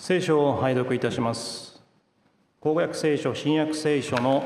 聖書を拝読いたします。口語訳聖書、新約聖書の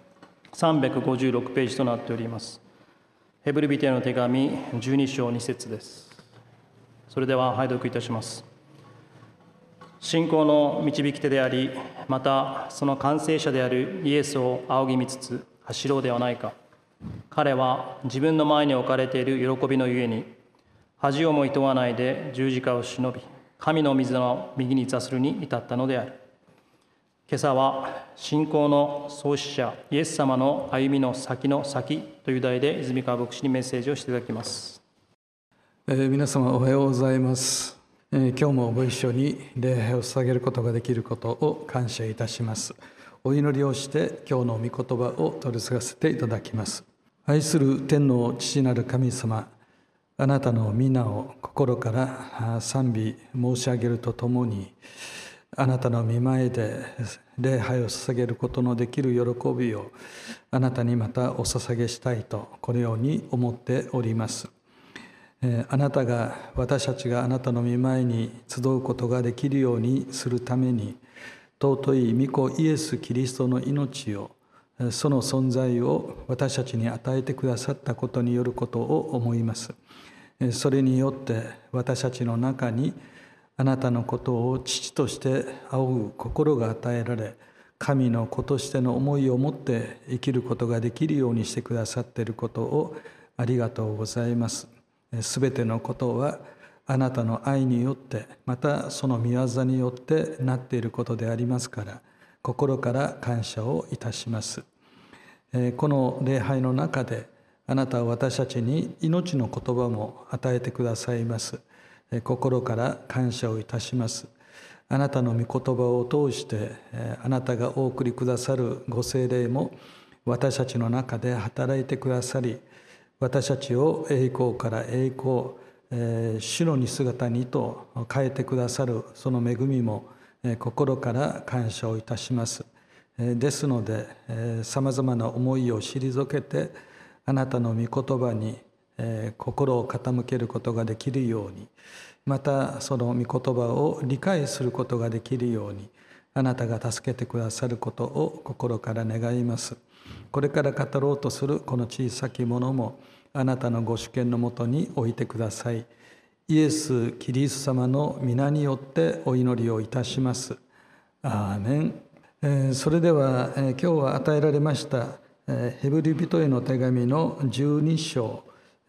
356ページとなっております。ヘブル人への手紙12章2節です。それでは拝読いたします。信仰の導き手であり、またその完成者であるイエスを仰ぎ見つつ走ろうではないか。彼は自分の前に置かれている喜びのゆえに、恥をも厭わないで十字架を忍び、神の御座の右に座するに至ったのである。今朝は信仰の創始者イエス様の歩みの先の先という題で泉川牧師にメッセージをしていただきます。 皆様おはようございます。今日もご一緒に礼拝を捧げることができることを感謝いたします。お祈りをして今日の御言葉を取り継がせていただきます。愛する天の父なる神様、あなたの皆を心から賛美申し上げるとともに、あなたの御前で礼拝を捧げることのできる喜びをあなたにまたお捧げしたいとこのように思っております。あなたが私たちがあなたの御前に集うことができるようにするために、尊い御子イエス・キリストの命を、その存在を私たちに与えてくださったことによることを思います。それによって私たちの中にあなたのことを父として仰ぐ心が与えられ、神の子としての思いを持って生きることができるようにしてくださっていることをありがとうございます。すべてのことはあなたの愛によって、またその御業によってなっていることでありますから、心から感謝をいたします。この礼拝の中であなたは私たちに命の言葉も与えてくださいます。心から感謝をいたします。あなたの御言葉を通してあなたがお送りくださるご聖霊も私たちの中で働いてくださり、私たちを栄光から栄光、主の似姿にと変えてくださるその恵みも心から感謝をいたします。ですのでさまざまな思いを退けてあなたの御言葉に心を傾けることができるように、またその御言葉を理解することができるようにあなたが助けてくださることを心から願います。これから語ろうとするこの小さきものもあなたのご主権のもとに置いてください。イエス・キリスト様の皆によってお祈りをいたします。アーメン。それでは今日は与えられましたヘブル人への手紙の12章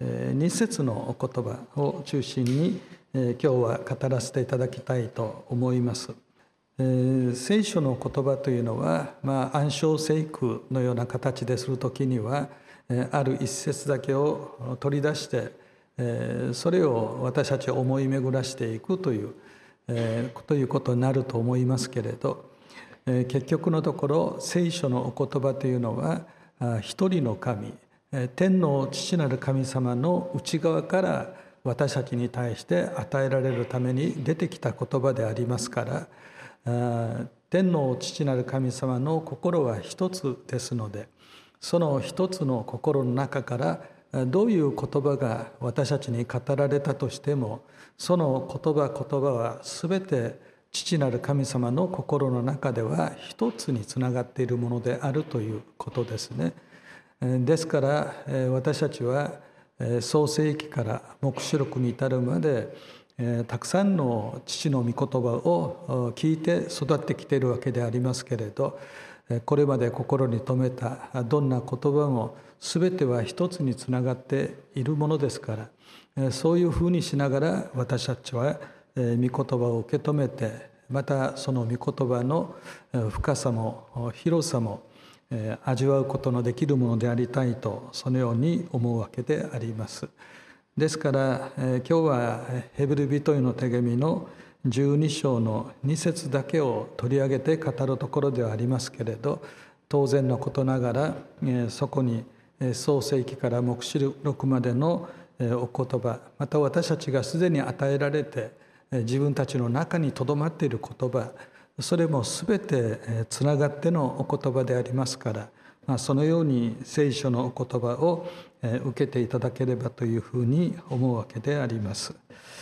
2節のお言葉を中心に今日は語らせていただきたいと思います。聖書の言葉というのは、暗唱聖句のような形でするときにはある一節だけを取り出してそれを私たちは思い巡らしていくということになると思いますけれど、結局のところ聖書のお言葉というのは一人の神、天の父なる神様の内側から私たちに対して与えられるために出てきた言葉でありますから、天の父なる神様の心は一つですので、その一つの心の中からどういう言葉が私たちに語られたとしても、その言葉は全て父なる神様の心の中では一つにつながっているものであるということですね。ですから私たちは創世記から黙示録に至るまでたくさんの父の御言葉を聞いて育ってきているわけでありますけれど、これまで心に留めたどんな言葉も全ては一つにつながっているものですから、そういうふうにしながら私たちは御言葉を受け止めて、またその御言葉の深さも広さも味わうことのできるものでありたいと、そのように思うわけであります。ですから今日はヘブル人への手紙の12章の2節だけを取り上げて語るところではありますけれど、当然のことながらそこに創世記から黙示録までのお言葉、また私たちがすでに与えられて自分たちの中にとどまっている言葉、それもすべてつながってのお言葉でありますから、そのように聖書のお言葉を受けていただければというふうに思うわけであります。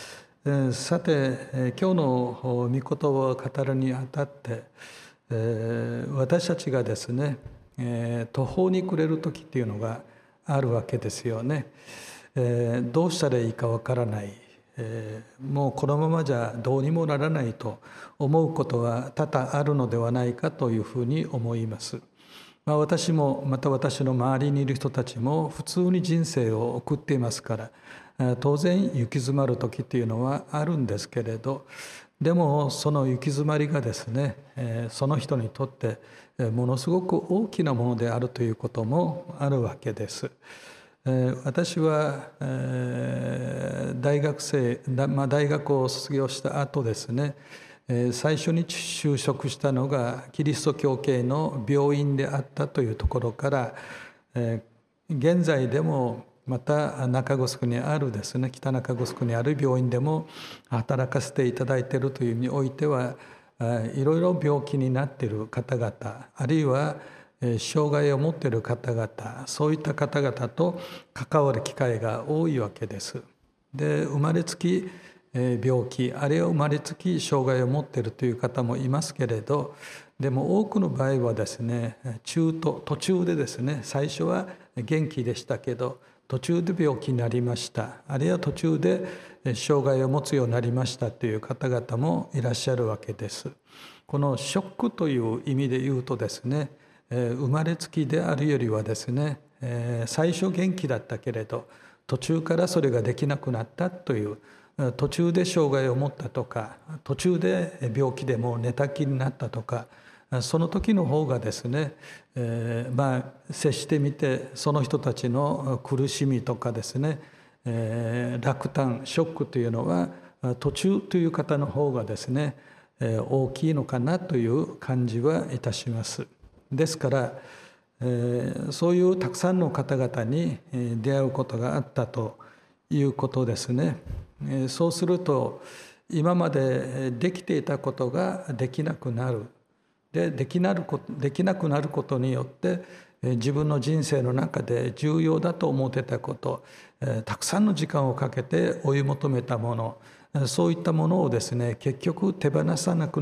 さて、今日の御言葉を語るにあたって、私たちがですね、途方に暮れる時っていうのがあるわけですよね。どうしたらいいかわからない、もうこのままじゃどうにもならないと思うことは多々あるのではないかというふうに思います。私もまた私の周りにいる人たちも普通に人生を送っていますから、当然行き詰まる時っていうのはあるんですけれど、でもその行き詰まりがですね、その人にとってものすごく大きなものであるということもあるわけです。私は大学を卒業した後ですね、最初に就職したのがキリスト教系の病院であったというところから、現在でもまた中城にあるですね、北中城にある病院でも働かせていただいているという意味においては、いろいろ病気になっている方々、あるいは障害を持っている方々、そういった方々と関わる機会が多いわけです。で、生まれつき病気、あるいは生まれつき障害を持っているという方もいますけれど、でも多くの場合はですね、途中でですね、最初は元気でしたけど途中で病気になりました、あるいは途中で障害を持つようになりましたという方々もいらっしゃるわけです。このショックという意味で言うとですね、生まれつきであるよりはですね、最初元気だったけれど途中からそれができなくなったという、途中で障害を持ったとか、途中で病気でもう寝たきりになったとか、その時の方がですね、接してみてその人たちの苦しみとかですね、落胆ショックというのは途中という方の方がですね、大きいのかなという感じはいたします。ですから、そういうたくさんの方々に出会うことがあったということですね。そうすると今までできていたことができなくなる。できなくなることによって自分の人生の中で重要だと思ってたこと、たくさんの時間をかけて追い求めたもの、そういったものをですね、結局手放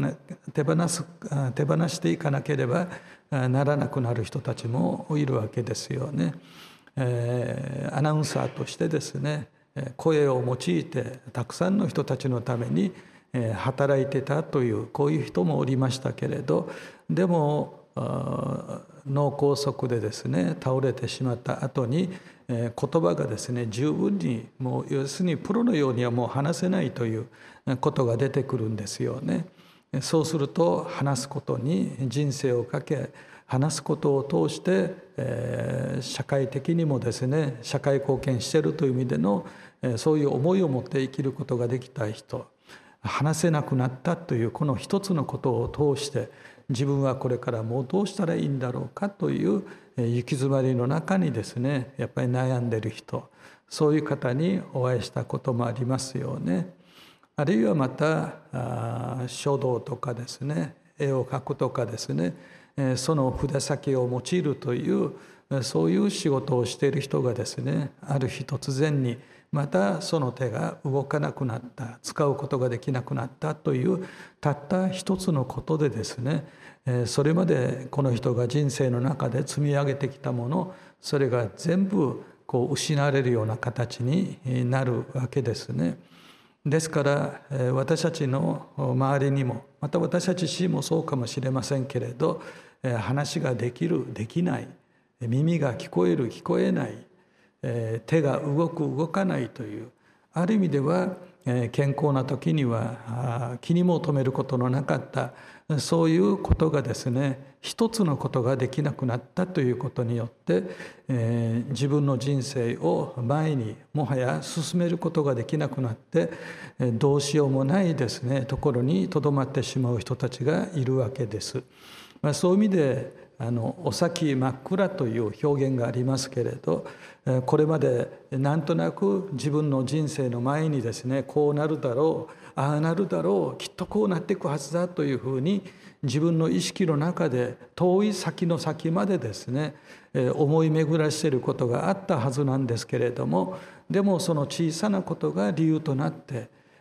していかなければならなくなる人たちもいるわけですよね。アナウンサーとしてですね、声を用いてたくさんの人たちのために働いてたという、こういう人もおりましたけれど、でも脳梗塞でですね倒れてしまった後に、言葉がですね十分に、もう要するにプロのようにはもう話せないということが出てくるんですよね。そうすると話すことに人生をかけ、話すことを通して、社会的にもですね社会貢献しているという意味での、そういう思いを持って生きることができた人、話せなくなったというこの一つのことを通して、自分はこれからもうどうしたらいいんだろうかという行き詰まりの中にですね、やっぱり悩んでいる人、そういう方にお会いしたこともありますよね。あるいはまた書道とかですね、絵を描くとかですね、その筆先を用いるという、そういう仕事をしている人がですね、ある日突然にまたその手が動かなくなった、使うことができなくなったというたった一つのことでですね、それまでこの人が人生の中で積み上げてきたもの、それが全部失われるような形になるわけですね。ですから私たちの周りにも、また私たち自身もそうかもしれませんけれど、話ができるできない、耳が聞こえる聞こえない、手が動く動かないという、ある意味では健康な時には気にも留めることのなかった、そういうことがですね、一つのことができなくなったということによって、自分の人生を前にもはや進めることができなくなって、どうしようもないですねところにとどまってしまう人たちがいるわけです。そういう意味でお先真っ暗という表現がありますけれど、これまでなんとなく自分の人生の前にですね、こうなるだろう、ああなるだろう、きっとこうなっていくはずだというふうに自分の意識の中で遠い先の先までですね、思い巡らしていることがあったはずなんですけれども、でもその小さなことが理由となって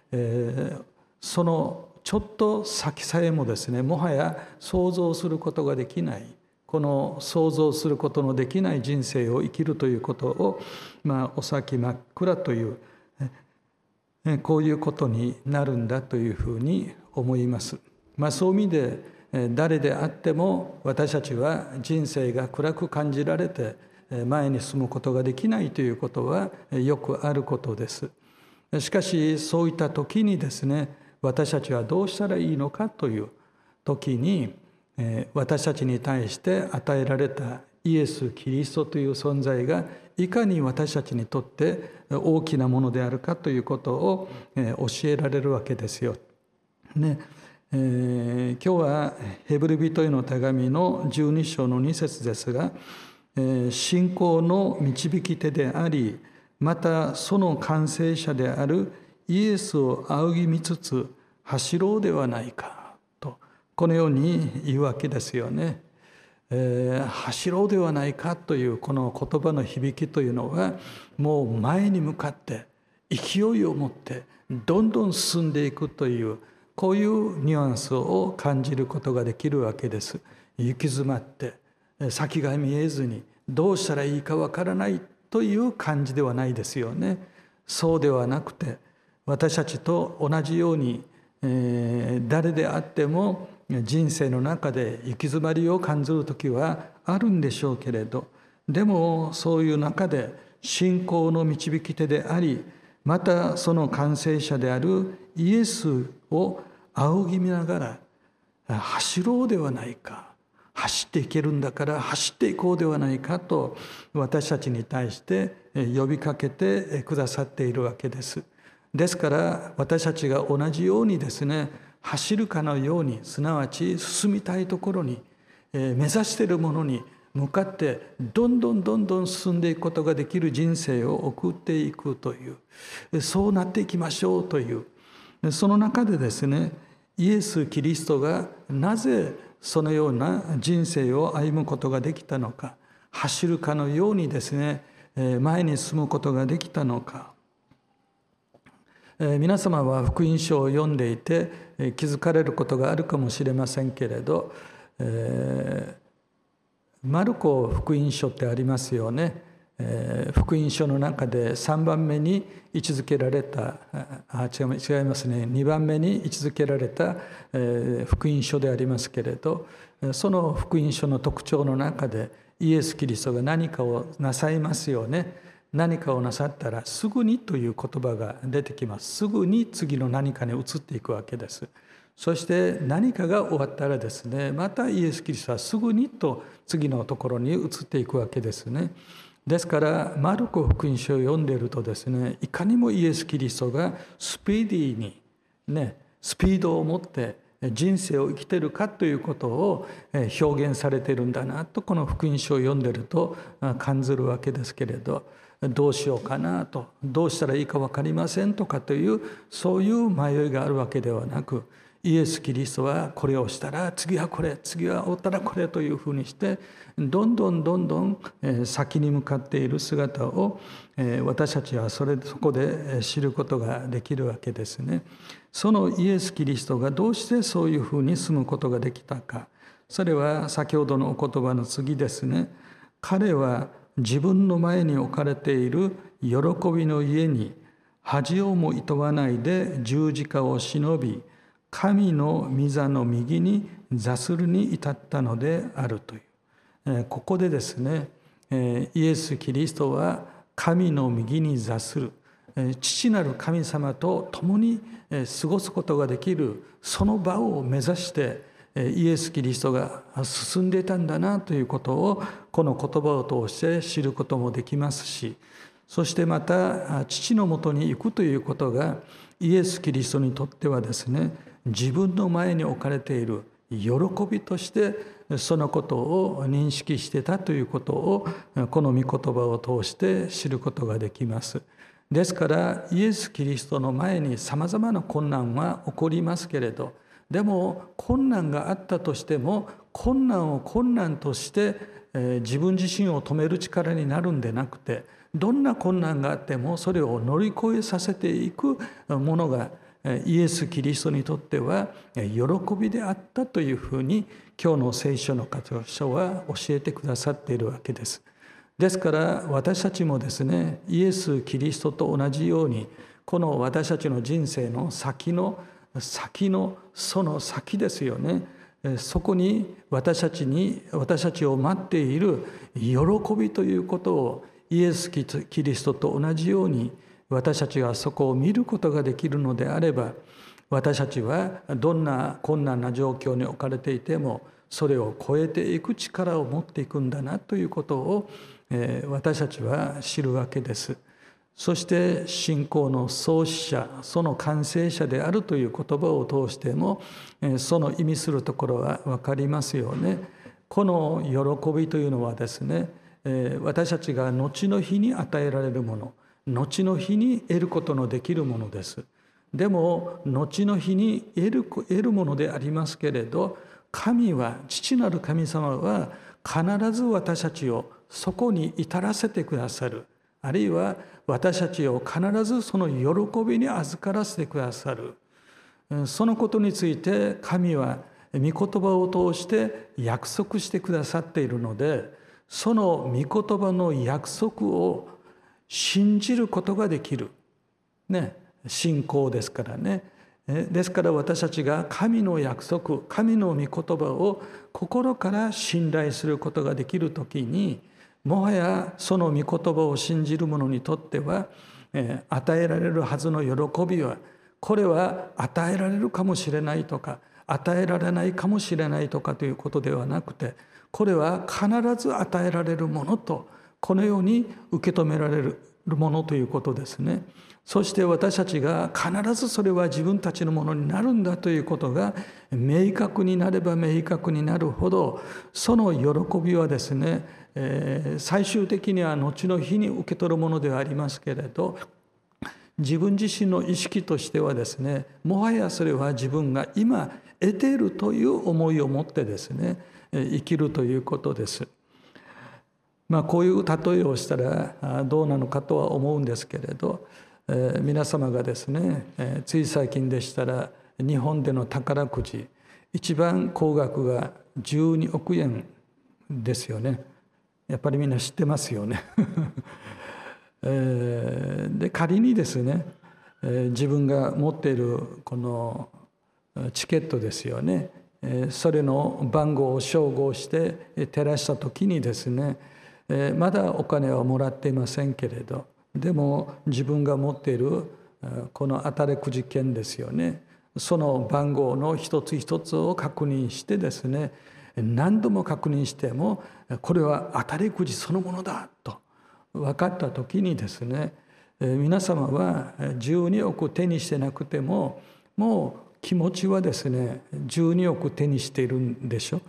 そのちょっと先さえもですね、もはや想像することができない、この想像することのできない人生を生きるということを、お先真っ暗という、こういうことになるんだというふうに思います。そういう意味で誰であっても私たちは人生が暗く感じられて前に進むことができないということはよくあることです。しかしそういった時にですね、私たちはどうしたらいいのかという時に、私たちに対して与えられたイエス・キリストという存在がいかに私たちにとって大きなものであるかということを教えられるわけですよ。ね、今日はヘブル人への手紙の12章の2節ですが、信仰の導き手であり、またその完成者であるイエスを仰ぎ見つつ走ろうではないかと、このように言うわけですよね。走ろうではないかというこの言葉の響きというのは、もう前に向かって勢いを持ってどんどん進んでいくという、こういうニュアンスを感じることができるわけです。行き詰まって先が見えずにどうしたらいいかわからないという感じではないですよね。そうではなくて、私たちと同じように、誰であっても人生の中で行き詰まりを感じる時はあるんでしょうけれど、でもそういう中で信仰の導き手であり、またその完成者であるイエスを仰ぎ見ながら走ろうではないか、走っていけるんだから走っていこうではないかと私たちに対して呼びかけてくださっているわけです。ですから私たちが同じようにですね、走るかのように、すなわち進みたいところに、目指しているものに向かってどんどん進んでいくことができる人生を送っていくという、そうなっていきましょうという、その中でですね、イエス・キリストがなぜそのような人生を歩むことができたのか、走るかのようにですね、前に進むことができたのか。皆様は福音書を読んでいて気づかれることがあるかもしれませんけれど、マルコ福音書ってありますよね。福音書の中で3番目に位置づけられた、違いますね、2番目に位置づけられた福音書でありますけれど、その福音書の特徴の中でイエス・キリストが何かをなさいますよね。何かをなさったらすぐにという言葉が出てきます。すぐに次の何かに移っていくわけです。そして何かが終わったらですね、またイエス・キリストはすぐにと次のところに移っていくわけですね。ですからマルコ福音書を読んでいるとですね、いかにもイエス・キリストがスピーディーにね、スピードを持って人生を生きているかということを表現されているんだなと、この福音書を読んでいると感じるわけですけれど、どうしようかなと、どうしたらいいか分かりませんとかという、そういう迷いがあるわけではなく、イエス・キリストはこれをしたら次はこれ、次は終わったらこれというふうにしてどんどん先に向かっている姿を私たちはそこで知ることができるわけですね。そのイエス・キリストがどうしてそういうふうに住むことができたか、それは先ほどのお言葉の次ですね。彼は自分の前に置かれている喜びの家に恥をもいとわないで十字架を忍び、神の御座の右に座するに至ったのであるという、ここでですね、イエス・キリストは神の右に座する、父なる神様と共に過ごすことができる、その場を目指してイエス・キリストが進んでいたんだなということをこの言葉を通して知ることもできますし、そしてまた父のもとに行くということがイエス・キリストにとってはですね、自分の前に置かれている喜びとしてそのことを認識していたということをこの御言葉を通して知ることができます。ですからイエス・キリストの前にさまざまな困難は起こりますけれど、でも困難があったとしても困難を困難として自分自身を止める力になるんでなくて、どんな困難があってもそれを乗り越えさせていくものがイエス・キリストにとっては喜びであったというふうに今日の聖書の箇所は教えてくださっているわけです。ですから私たちもですね、イエス・キリストと同じようにこの私たちの人生の先のその先ですよね。そこに私たちを待っている喜びということをイエス・キリストと同じように私たちがそこを見ることができるのであれば、私たちはどんな困難な状況に置かれていてもそれを超えていく力を持っていくんだなということを私たちは知るわけです。そして信仰の創始者、その完成者であるという言葉を通してもその意味するところは分かりますよね。この喜びというのはですね、私たちが後の日に与えられるもの、後の日に得ることのできるものです。でも後の日に得るものでありますけれど、神は、父なる神様は必ず私たちをそこに至らせてくださる。あるいは私たちを必ずその喜びに預からせてくださる。そのことについて神は御言葉を通して約束してくださっているので、その御言葉の約束を信じることができる、信仰ですからね。ですから私たちが神の約束、神の御言葉を心から信頼することができるときに、もはやその御言葉を信じる者にとっては与えられるはずの喜びは、これは与えられるかもしれないとか与えられないかもしれないとかということではなくて、これは必ず与えられるものと、このように受け止められるものということですね。そして私たちが必ずそれは自分たちのものになるんだということが明確になれば明確になるほど、その喜びはですね、最終的には後の日に受け取るものではありますけれど、自分自身の意識としてはですね、もはやそれは自分が今得ているという思いを持ってですね、生きるということです。こういう例えをしたらどうなのかとは思うんですけれど、皆様がですね、つい最近でしたら日本での宝くじ一番高額が12億円ですよね。やっぱりみんな知ってますよね。で仮にですね、自分が持っているこのチケットですよね、それの番号を照合して照らした時にですね、まだお金はもらっていませんけれど、でも自分が持っているこの当たりくじ券ですよね、その番号の一つ一つを確認してですね、何度も確認してもこれは当たりくじそのものだと分かった時にですね、皆様は12億手にしてなくてももう気持ちはですね12億手にしているんでしょ。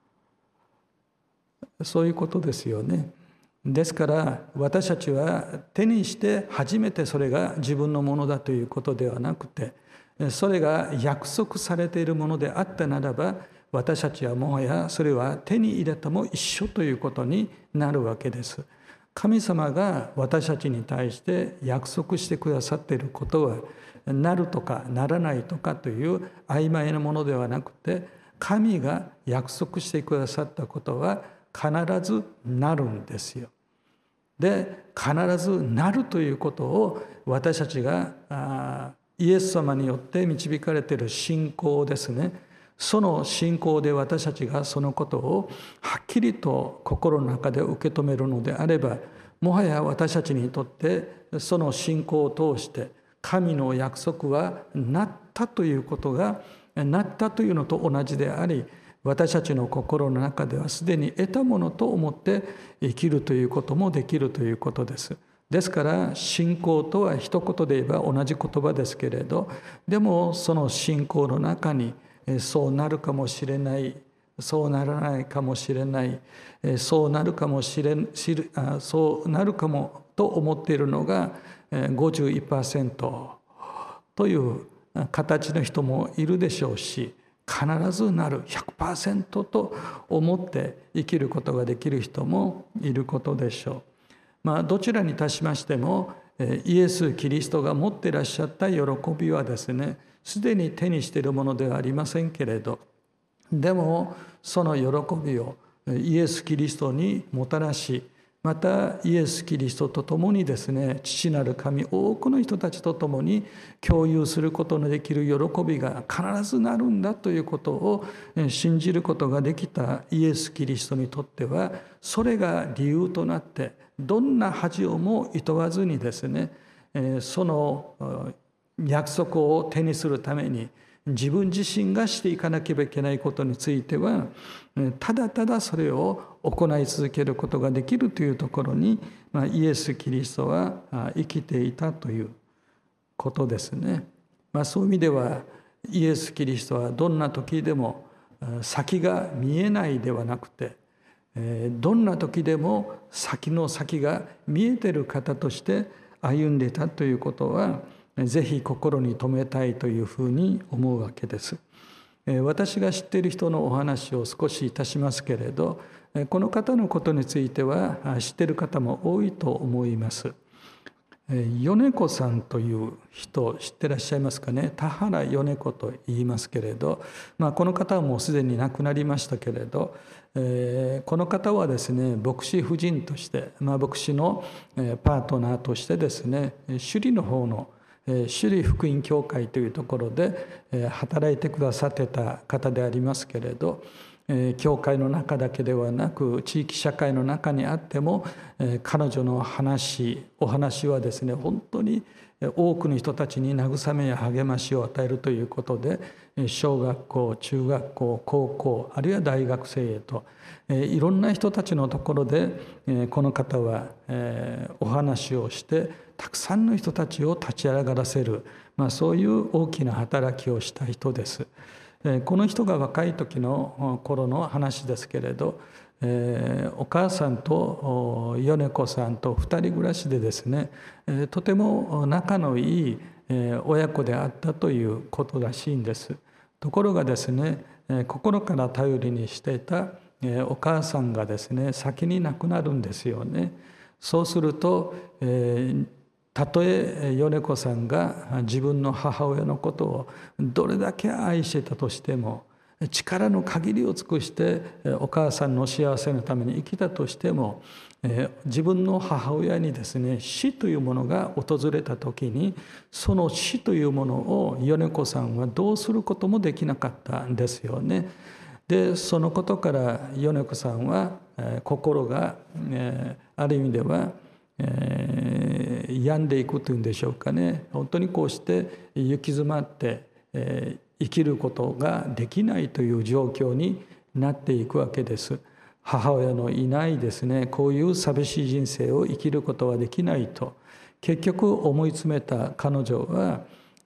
そういうことですよね。ですから私たちは手にして初めてそれが自分のものだということではなくて、それが約束されているものであったならば、私たちはもはやそれは手に入れたも一緒ということになるわけです。神様が私たちに対して約束してくださっていることは、なるとかならないとかという曖昧なものではなくて、神が約束してくださったことは必ずなるんですよ。で、必ずなるということを私たちがイエス様によって導かれている信仰ですね。その信仰で私たちがそのことをはっきりと心の中で受け止めるのであれば、もはや私たちにとってその信仰を通して神の約束はなったということが、なったというのと同じであり、私たちの心の中ではすでに得たものと思って生きるということもできるということです。ですから信仰とは一言で言えば同じ言葉ですけれど、でもその信仰の中にそうなるかもしれない、そうならないかもしれない、そうなるかもそうなるかもと思っているのが 51% という形の人もいるでしょうし、必ずなる 100% と思って生きることができる人もいることでしょう。どちらにいたしましてもイエス・キリストが持っていらっしゃった喜びはですね、すでに手にしているものではありませんけれど、でもその喜びをイエス・キリストにもたらし、またイエス・キリストと共にですね、父なる神、多くの人たちと共に共有することのできる喜びが必ずなるんだということを信じることができたイエス・キリストにとっては、それが理由となって、どんな恥をも厭わずにですね、その約束を手にするために自分自身がしていかなければいけないことについては、ただただそれを行い続けることができるというところに、イエス・キリストは生きていたということですね。そういう意味ではイエス・キリストはどんな時でも先が見えないではなくて、どんな時でも先の先が見えている方として歩んでいたということは、ぜひ心に留めたいというふうに思うわけです。私が知っている人のお話を少しいたしますけれど、この方のことについては知っている方も多いと思います。米子さんという人知ってらっしゃいますかね。田原米子と言いますけれど、この方はもうすでに亡くなりましたけれど、この方はですね、牧師夫人として、牧師のパートナーとしてですね、首里の方の首里福音教会というところで働いてくださってた方でありますけれど、教会の中だけではなく地域社会の中にあっても、彼女のお話はですね、本当に多くの人たちに慰めや励ましを与えるということで、小学校、中学校、高校、あるいは大学生へといろんな人たちのところでこの方はお話をしてたくさんの人たちを立ち上がらせる、そういう大きな働きをした人です。この人が若い時の頃の話ですけれど、お母さんと米子さんと2人暮らしでですね、とても仲のいい親子であったということらしいんです。ところがですね、心から頼りにしていたお母さんがですね、先に亡くなるんですよね。そうすると、たとえ米子さんが自分の母親のことをどれだけ愛してたとしても、力の限りを尽くしてお母さんの幸せのために生きたとしても、自分の母親にですね、死というものが訪れた時に、その死というものを米子さんはどうすることもできなかったんですよね。でそのことから米子さんは心がある意味では病んでいくというんでしょうかね。本当にこうして行き詰まって生きることができないという状況になっていくわけです。母親のいないですね、こういう寂しい人生を生きることはできないと結局思い詰めた彼女は、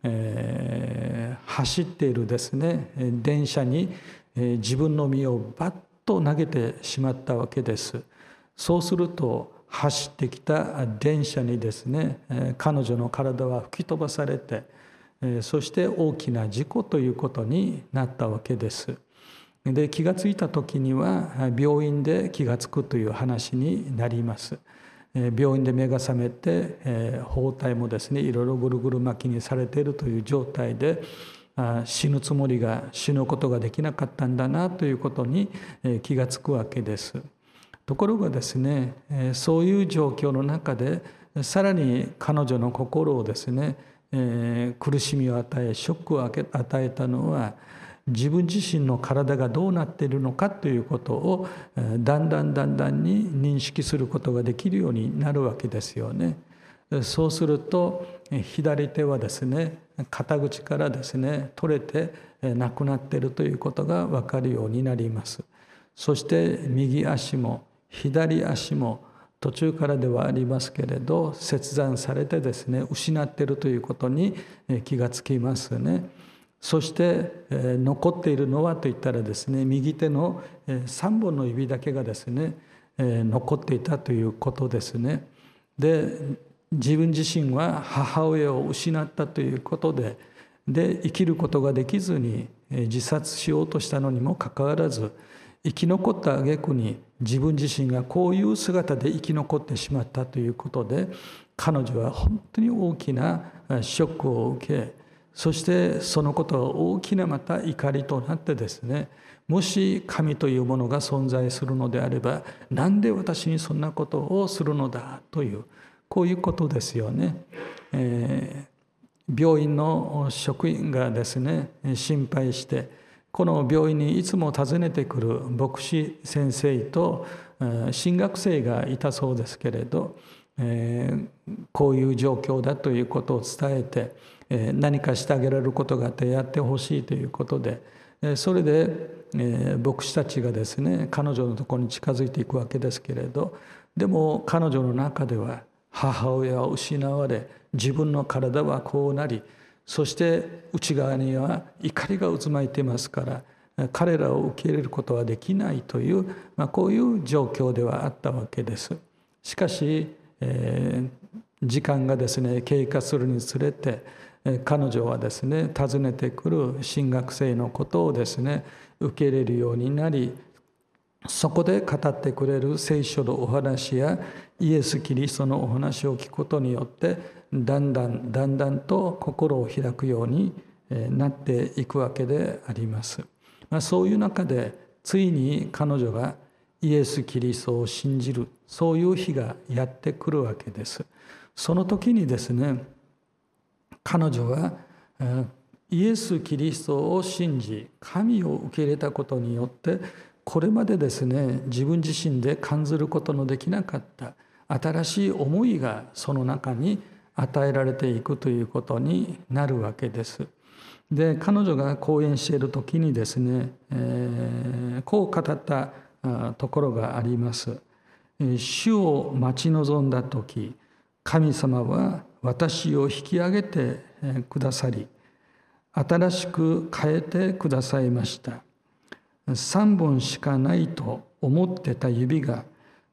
走っているですね電車に自分の身をバッと投げてしまったわけです。そうすると走ってきた電車にですね、彼女の体は吹き飛ばされて、そして大きな事故ということになったわけです。で気がついた時には病院で気がつくという話になります。病院で目が覚めて包帯もですねいろいろぐるぐる巻きにされているという状態で、死ぬつもりが死ぬことができなかったんだなということに気がつくわけです。ところがですね、そういう状況の中でさらに彼女の心をですね、苦しみを与えショックを与えたのは自分自身の体がどうなっているのかということをだんだんに認識することができるようになるわけですよね。そうすると左手はですね肩口からですね取れてなくなっているということが分かるようになります。そして右足も左足も途中からではありますけれど切断されてですね失っているということに気がつきますね。そして残っているのはといったらですね右手の3本の指だけがですね残っていたということですね。で自分自身は母親を失ったということで生きることができずに自殺しようとしたのにもかかわらず生き残った挙句に自分自身がこういう姿で生き残ってしまったということで彼女は本当に大きなショックを受け、そしてそのことが大きなまた怒りとなってですね、もし神というものが存在するのであれば、なんで私にそんなことをするのだという、こういうことですよね。病院の職員がですね、心配して、この病院にいつも訪ねてくる牧師先生と神学生がいたそうですけれど、こういう状況だということを伝えて、何かしてあげられることがあってやってほしいということで、それで牧師たちがですね、彼女のところに近づいていくわけですけれど、でも彼女の中では母親を失われ、自分の体はこうなり、そして内側には怒りが渦巻いていますから、彼らを受け入れることはできないという、こういう状況ではあったわけです。しかし、時間がですね経過するにつれて、彼女はですね訪ねてくる神学生のことをですね受け入れるようになり、そこで語ってくれる聖書のお話やイエス・キリストのお話を聞くことによって、だんだんと心を開くようになっていくわけであります。そういう中でついに彼女がイエス・キリストを信じる、そういう日がやってくるわけです。その時にですね、彼女はイエス・キリストを信じ、神を受け入れたことによって、これまでですね自分自身で感じることのできなかった新しい思いがその中に与えられていくということになるわけです。で、彼女が講演している時にですね、こう語ったところがあります。主を待ち望んだ時、神様は私を引き上げてくださり、新しく変えてくださいました。3本しかないと思ってた指が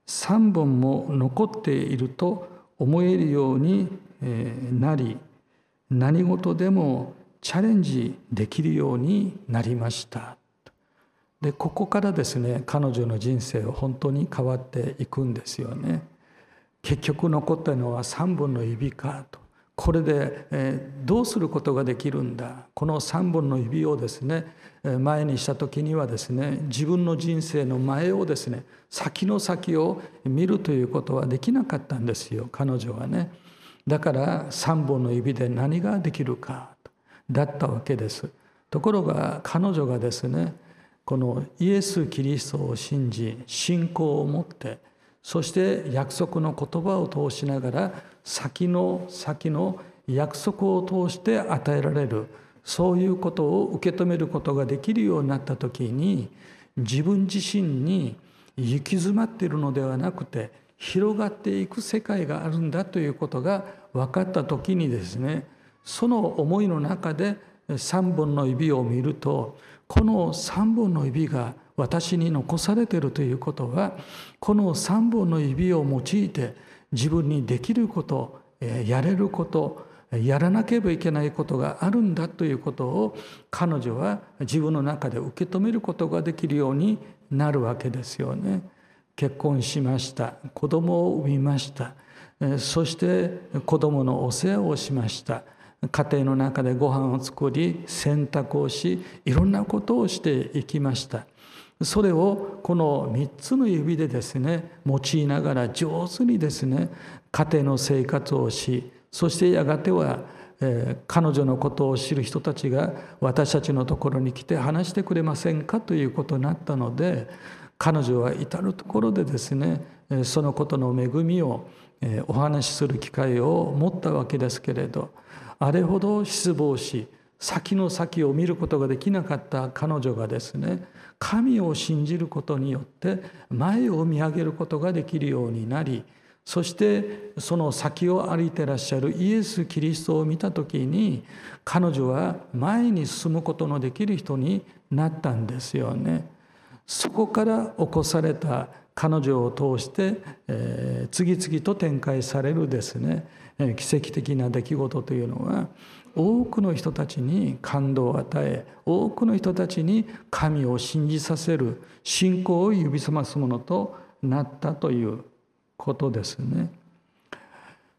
3本も残っていると思えるようになり、何事でもチャレンジできるようになりました。で、ここからですね、彼女の人生は本当に変わっていくんですよね。結局残ったのは3本の指かと。これでどうすることができるんだ。この3本の指をですね前にした時にはですね、自分の人生の前をですね、先の先を見るということはできなかったんですよ、彼女はね。だから3本の指で何ができるかだったわけです。ところが彼女がですね、このイエス・キリストを信じ、信仰を持って、そして約束の言葉を通しながら先の約束を通して与えられる、そういうことを受け止めることができるようになった時に、自分自身に行き詰まっているのではなくて広がっていく世界があるんだということが分かった時にですね、その思いの中で3本の指を見ると、この3本の指が私に残されているということは、この3本の指を用いて自分にできること、やれること、やらなければいけないことがあるんだということを彼女は自分の中で受け止めることができるようになるわけですよね。結婚しました。子供を産みました。そして子供のお世話をしました。家庭の中でご飯を作り、洗濯をし、いろんなことをしていきました。それをこの3つの指でですね用いながら上手にですね家庭の生活をし、そしてやがては彼女のことを知る人たちが私たちのところに来て話してくれませんかということになったので、彼女は至るところでですねそのことの恵みをお話しする機会を持ったわけですけれど、あれほど失望し先の先を見ることができなかった彼女がですね、神を信じることによって前を見上げることができるようになり、そしてその先を歩いていらっしゃるイエス・キリストを見た時に、彼女は前に進むことのできる人になったんですよね。そこから起こされた彼女を通して、次々と展開されるですね奇跡的な出来事というのは、多くの人たちに感動を与え、多くの人たちに神を信じさせる信仰を指さますものとなったということですね。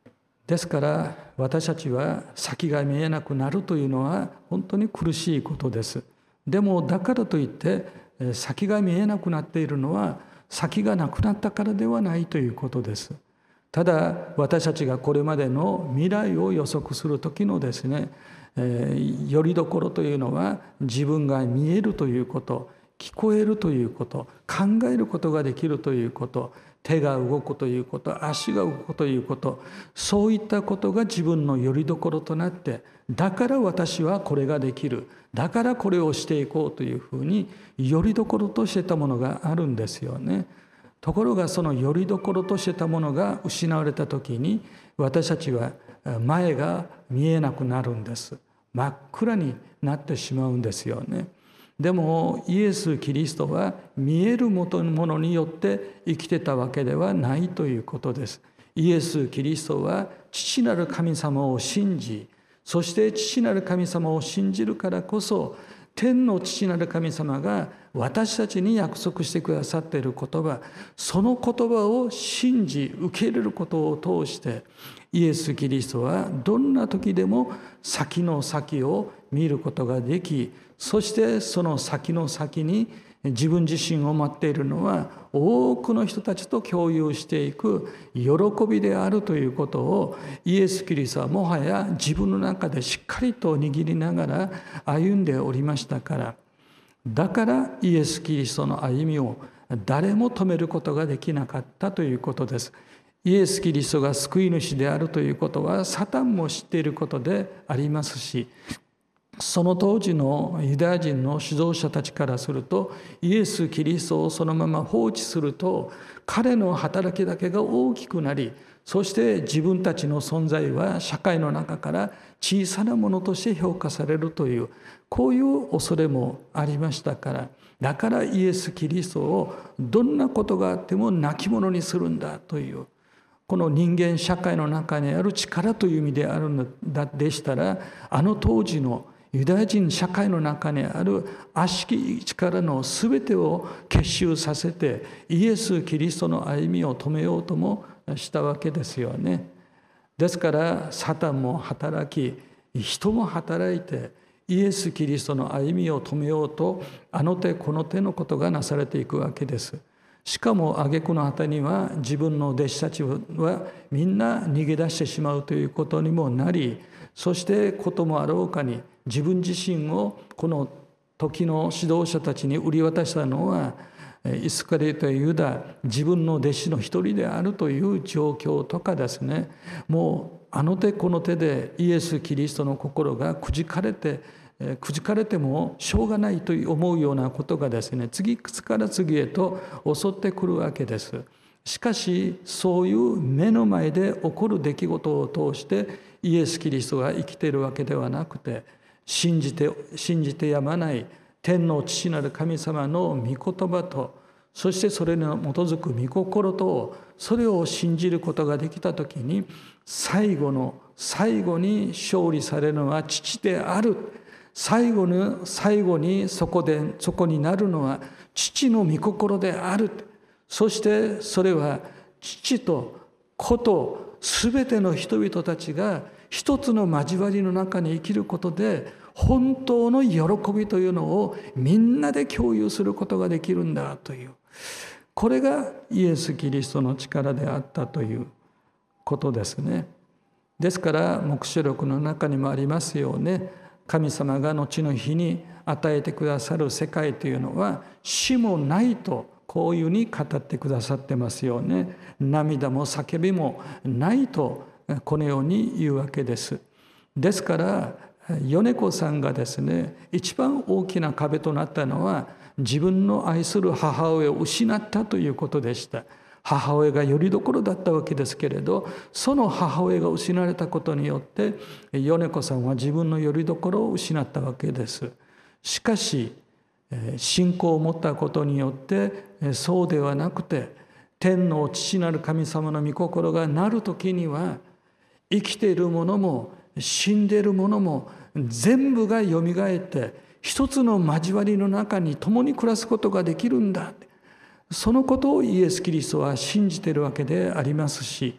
ですから私たちは先が見えなくなるというのは本当に苦しいことです。でもだからといって先が見えなくなっているのは先がなくなったからではないということです。ただ私たちがこれまでの未来を予測する時のですね、よりどころというのは自分が見えるということ、聞こえるということ、考えることができるということ、手が動くということ、足が動くということ、そういったことが自分のよりどころとなって、だから私はこれができる、だからこれをしていこうというふうによりどころとしてたものがあるんですよね。ところがそのよりどころとしてたものが失われた時に私たちは前が見えなくなるんです。真っ暗になってしまうんですよね。でもイエス・キリストは見えるものによって生きてたわけではないということです。イエス・キリストは父なる神様を信じ、そして父なる神様を信じるからこそ天の父なる神様が私たちに約束してくださっている言葉、その言葉を信じ受け入れることを通してイエス・キリストはどんな時でも先の先を見ることができ、そしてその先の先に自分自身を待っているのは多くの人たちと共有していく喜びであるということをイエス・キリストはもはや自分の中でしっかりと握りながら歩んでおりましたから、だからイエス・キリストの歩みを誰も止めることができなかったということです。イエス・キリストが救い主であるということはサタンも知っていることでありますし、その当時のユダヤ人の指導者たちからするとイエス・キリストをそのまま放置すると彼の働きだけが大きくなり、そして自分たちの存在は社会の中から小さなものとして評価されるという、こういう恐れもありましたから、だからイエス・キリストをどんなことがあっても亡き者にするんだという、この人間社会の中にある力という意味であるのでしたら、あの当時のユダヤ人社会の中にある悪しき力のすべてを結集させてイエス・キリストの歩みを止めようともしたわけですよね。ですからサタンも働き、人も働いてイエス・キリストの歩みを止めようとあの手この手のことがなされていくわけです。しかも挙句の果てには自分の弟子たちはみんな逃げ出してしまうということにもなり、そしてこともあろうかに自分自身をこの時の指導者たちに売り渡したのはイスカリオテやユダ、自分の弟子の一人であるという状況とかですね、もうあの手この手でイエス・キリストの心がくじかれてもしょうがないと思うようなことがですね、次から次へと襲ってくるわけです。しかしそういう目の前で起こる出来事を通してイエス・キリストが生きているわけではなくて、信じてやまない天の父なる神様の御言葉と、そしてそれに基づく御心と、それを信じることができたときに最後の最後に勝利されるのは父である。最後にそこになるのは父の御心である。そしてそれは父と子とすべての人々たちが一つの交わりの中に生きることで本当の喜びというのをみんなで共有することができるんだという、これがイエス・キリストの力であったということですね。ですから黙示録の中にもありますよね、神様が後の日に与えてくださる世界というのは死もないとこういうふうに語ってくださってますよね。涙も叫びもないとこのように言うわけです。ですから米子さんがですね、一番大きな壁となったのは自分の愛する母親を失ったということでした。母親がよりどころだったわけですけれど、その母親が失われたことによって米子さんは自分のよりどころを失ったわけです。しかし信仰を持ったことによってそうではなくて、天の父なる神様の御心がなる時には生きているものも死んでいるものも全部がよみがえって一つの交わりの中に共に暮らすことができるんだ。そのことをイエス・キリストは信じているわけでありますし、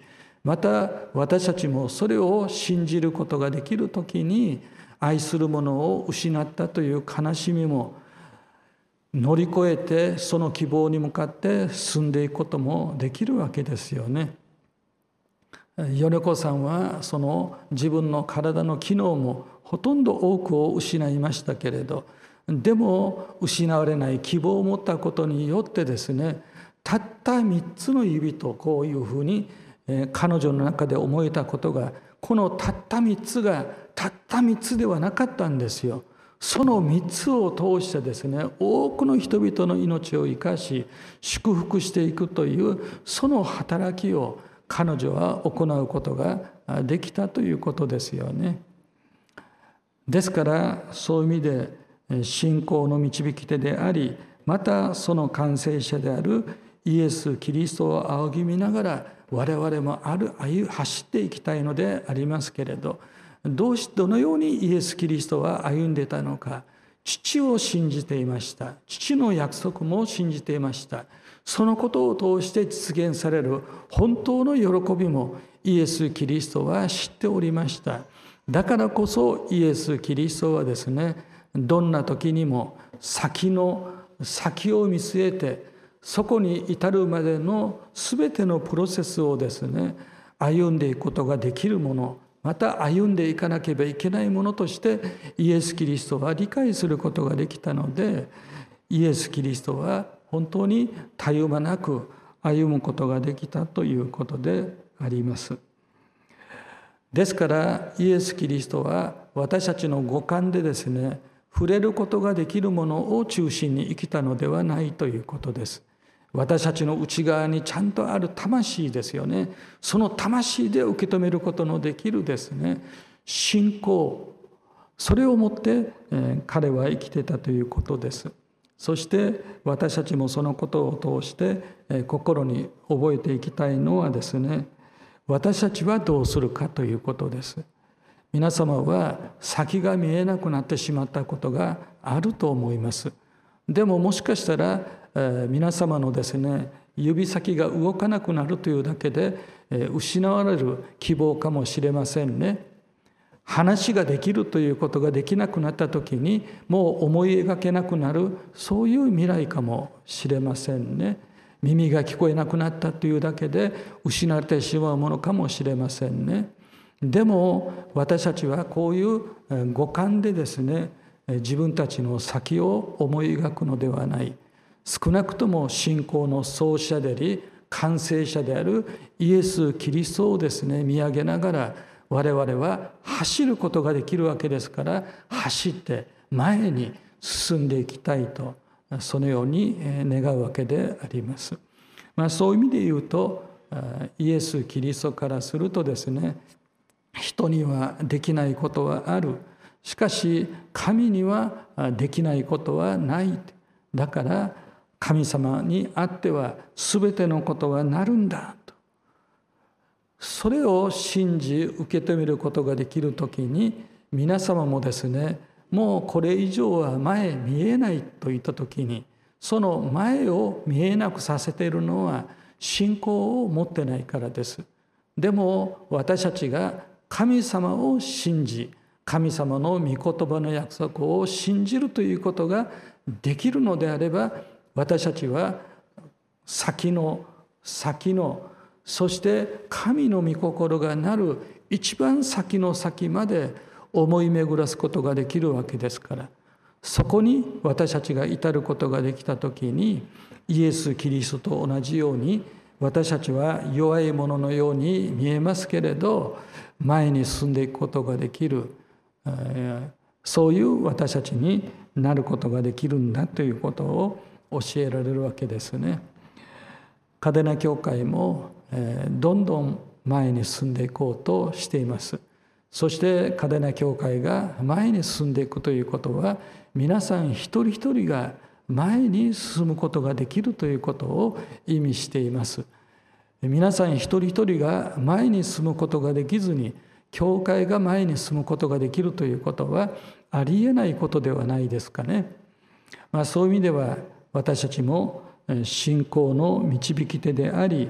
また私たちもそれを信じることができるときに、愛するものを失ったという悲しみも乗り越えて、その希望に向かって進んでいくこともできるわけですよね。米子さんはその自分の体の機能もほとんど多くを失いましたけれど、でも失われない希望を持ったことによってですね、たった3つの指とこういうふうに彼女の中で思えたことが、このたった3つがたった3つではなかったんですよ。その3つを通してですね、多くの人々の命を生かし祝福していくという、その働きを彼女は行うことができたということですよね。ですからそういう意味で信仰の導き手であり、またその完成者であるイエス・キリストを仰ぎ見ながら我々も走っていきたいのでありますけれど、どのようにイエス・キリストは歩んでいたのか。父を信じていました。父の約束も信じていました。そのことを通して実現される本当の喜びもイエス・キリストは知っておりました。だからこそイエス・キリストはですね、どんな時にも先を見据えて、そこに至るまでの全てのプロセスをですね、歩んでいくことができるもの、また歩んでいかなければいけないものとしてイエス・キリストは理解することができたので、イエス・キリストは本当にたゆまなく歩むことができたということであります。ですからイエス・キリストは私たちの五感でですね、触れることができるものを中心に生きたのではないということです。私たちの内側にちゃんとある魂ですよね。その魂で受け止めることのできるですね、信仰、それをもって彼は生きてたということです。そして私たちもそのことを通して心に覚えていきたいのはですね、私たちはどうするかということです。皆様は先が見えなくなってしまったことがあると思います。でももしかしたら皆様のですね、指先が動かなくなるというだけで失われる希望かもしれませんね。話ができるということができなくなった時にもう思い描けなくなる、そういう未来かもしれませんね。耳が聞こえなくなったというだけで失われてしまうものかもしれませんね。でも私たちはこういう五感でですね、自分たちの先を思い描くのではない。少なくとも信仰の創始者であり完成者であるイエス・キリストをですね、見上げながら我々は走ることができるわけですから、走って前に進んでいきたいと、そのように願うわけであります。そういう意味で言うと、イエス・キリストからするとですね、人にはできないことはある。しかし神にはできないことはない。だから神様にあっては全てのことがなるんだと。それを信じ受け止めることができるときに、皆様もですね、もうこれ以上は前見えないといったときに、その前を見えなくさせているのは信仰を持ってないからです。でも私たちが神様を信じ、神様の御言葉の約束を信じるということができるのであれば、私たちは先のそして神の御心がなる一番先の先まで思い巡らすことができるわけですから、そこに私たちが至ることができたときに、イエス・キリストと同じように私たちは弱いもののように見えますけれど、前に進んでいくことができる、そういう私たちになることができるんだということを教えられるわけですね。嘉手納教会もどんどん前に進んでいこうとしています。そして嘉手納教会が前に進んでいくということは、皆さん一人一人が前に進むことができるということを意味しています。皆さん一人一人が前に進むことができずに、教会が前に進むことができるということはありえないことではないですかね。そういう意味では私たちも信仰の導き手であり、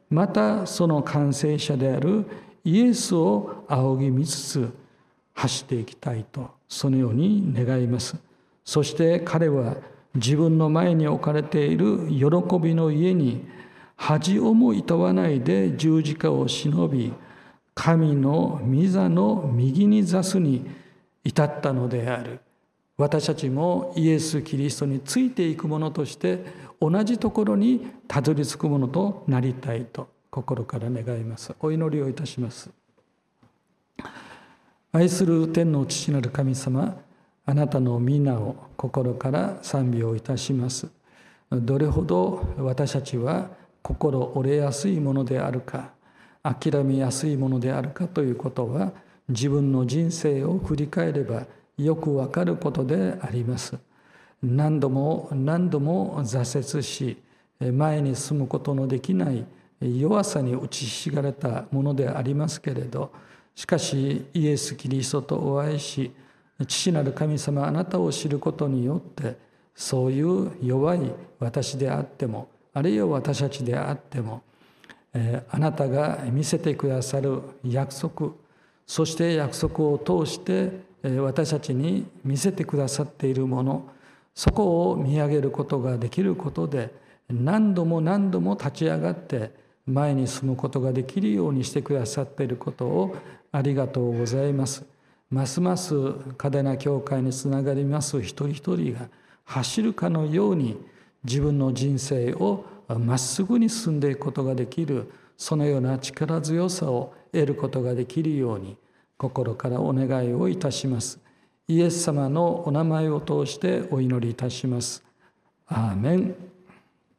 またその完成者であるイエスを仰ぎ見つつ走っていきたいと、そのように願います。そして彼は自分の前に置かれている喜びの家に恥をもいとわないで十字架を忍び、神の御座の右に座すに至ったのである。私たちもイエス・キリストについていく者として同じところにたどり着く者となりたいと心から願います。お祈りをいたします。愛する天の父なる神様、あなたの皆を心から賛美をいたします。どれほど私たちは心折れやすいものであるか、諦めやすいものであるかということは、自分の人生を振り返ればよくわかることであります。何度も何度も挫折し、前に進むことのできない弱さに打ちひしがれたものでありますけれど、しかしイエス・キリストとお会いし、父なる神様あなたを知ることによって、そういう弱い私であっても、あるいは私たちであっても、あなたが見せてくださる約束、そして約束を通して私たちに見せてくださっているもの、そこを見上げることができることで、何度も何度も立ち上がって前に進むことができるようにしてくださっていることをありがとうございます。ますます嘉手納教会につながります一人一人が走るかのように自分の人生をまっすぐに進んでいくことができる、そのような力強さを得ることができるように心からお願いをいたします。イエス様のお名前を通してお祈りいたします。アーメン。